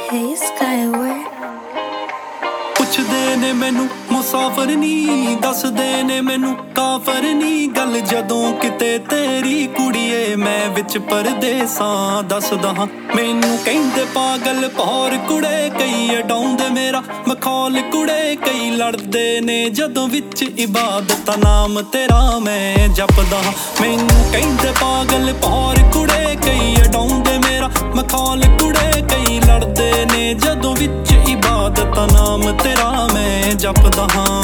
Hey Skyward ਪੁੱਛਦੇ ਨੇ ਮੈਨੂੰ ਮੁਸਾਫਰ ਨੀ, ਦੱਸਦੇ ਨੇ ਮੈਨੂੰ ਕਾਫਰ ਨੀ। ਗੱਲ ਜਦੋਂ ਕਿਤੇ ਤੇਰੀ ਕੁੜੀਏ ਮੈਂ ਵਿੱਚ ਪਰਦੇਸਾਂ ਦੱਸਦਾ ਹਾਂ। ਮੈਨੂੰ ਕਹਿੰਦੇ ਪਾਗਲ ਭੌਰ ਕੁੜੇ, ਕਈ ਅਡਾਉਂਦੇ ਮੇਰਾ ਮਖੌਲ ਕੁੜੇ। ਕਈ ਲੜਦੇ ਨੇ ਜਦੋਂ ਵਿੱਚ ਇਬਾਦਤਾਂ ਨਾਮ ਤੇਰਾ ਮੈਂ ਜਪਦਾ ਹਾਂ। ਮੈਨੂੰ ਕਹਿੰਦੇ ਪਾਗਲ ਭੌਰ ਕੁੜੇ, ਕਈ ਅਡਾਉਂਦੇ ਮੇਰਾ ਮਖੌਲ ਕੁੜੇ। ਕਈ ਲੜਦੇ ਨੇ ਜਦੋਂ ਵਿੱਚ ਇਬਾਦਤਾਂ ਨਾਮ ਤੇਰਾ ਮੈਂ ਜਪਦਾ ਹਾਂ।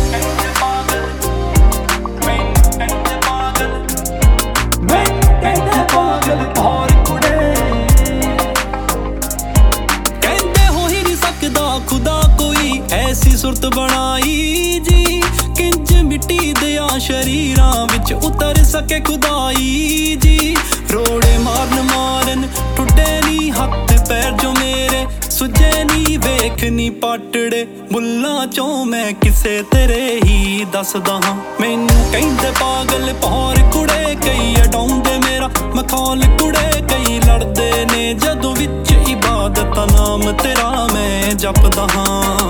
खुदा कोई ऐसी सुरत बनाई जी, किंज मिट्टी दिया शरीरां विच उतर सके खुदाई जी। रोड़े मारन मारन टुटे नी हथ पैर जो मेरे सुजे नी। वेख नी पाटड़े बुल्लां चों मैं किसे तेरे ही दसदा हां। मैनू कहंदे पागल भौर कुड़े, कई अडाउंदे मेरा मखौल कुड़े। कई लड़दे ने जदों विच इबादतां नाम तेरा मैं जपदा हां।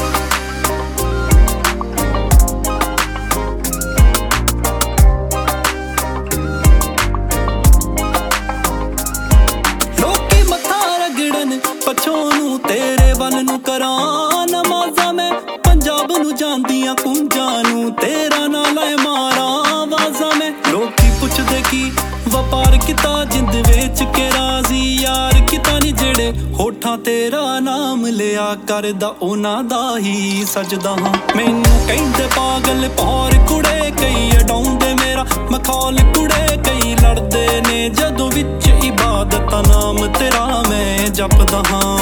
लोकी मत्था रगड़न पछों नूं तेरे वल नूं करां नमाज़ां। मैं पंजाब नूं जांदियां कुंजां नूं तेरा नां लाए मारां आवाज़ां। मैं लोकी पुछदे की वपार किता जिंद वेच के राजी यार किता नी। जेड़े होठां तेरा नाम लिया करदा उन्हां दा ही सजदा हां। मैनू कहंदे पागल भौर कुड़े, कई अडाउंदे मेरा मखौल कुड़े। कई लड़दे ने जदों विच इबादतां नाम तेरा मैं जपदा हां।